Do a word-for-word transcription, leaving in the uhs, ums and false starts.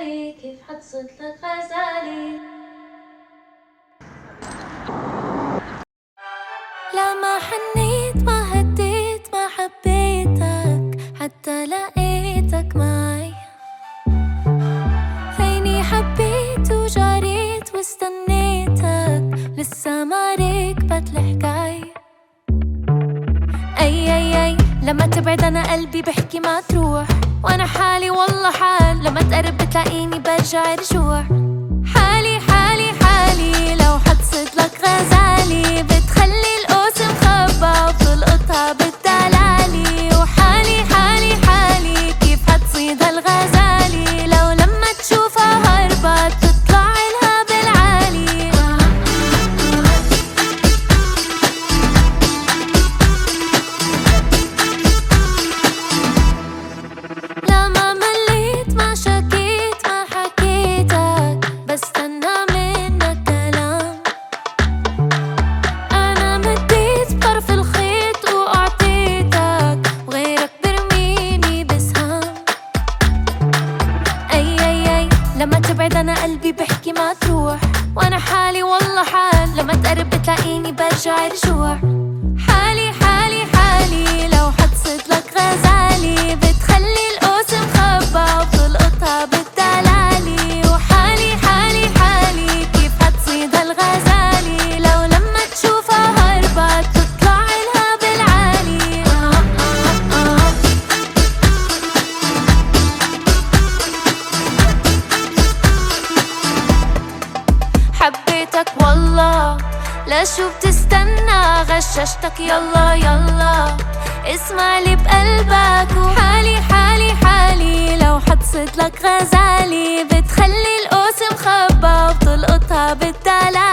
جاي كيف حتصد لك غزالي. لا ما حنيت ما هديت ما حبيتك حتى لقيتك معي. فيني حبيت وجريت واستنيتك لسه ما ركبت الحكاية. أي أي أي لما تبعد أنا قلبي بحكي ما تروح، وأنا حالي والله حال لما تقرب بتلاقيني برجع رجوع. حالي حالي حالي لو حتصد لك غزالي بتخلي القوس مخبى وبتلقطها بالدلالي. وحالي حالي حالي كيف حتصيد هالغزالي لو لما تشوفها هربت تطلع لها بالعالي. لا ما مليت ما شكيت ما حكيتك بستنى منك كلام. أنا مديت بطرف الخيط وأعطيتك وغيرك برميني بسهام. أي أي أي لما تبعد أنا قلبي بحكي ما تروح، وأنا حالي والله حال لما تقرب بتلاقيني برجع رجوع. حالي حالي حالي لو حتصد لك غزالي بتخلي القوس مخبى وبتلقطها بالدلالي. وحالي حالي حالي كيف حتصيد هالغزالي لو لما تشوفها هربت تطلع لها بالعالي. حبيتك والله لا شو بتستنى غششتك يلا يلا اسمع لي بقلبك. وحالي حالي حالي لو حتصد لك غزالي بتخلي القوس مخبى وبتلقطها بالدلال.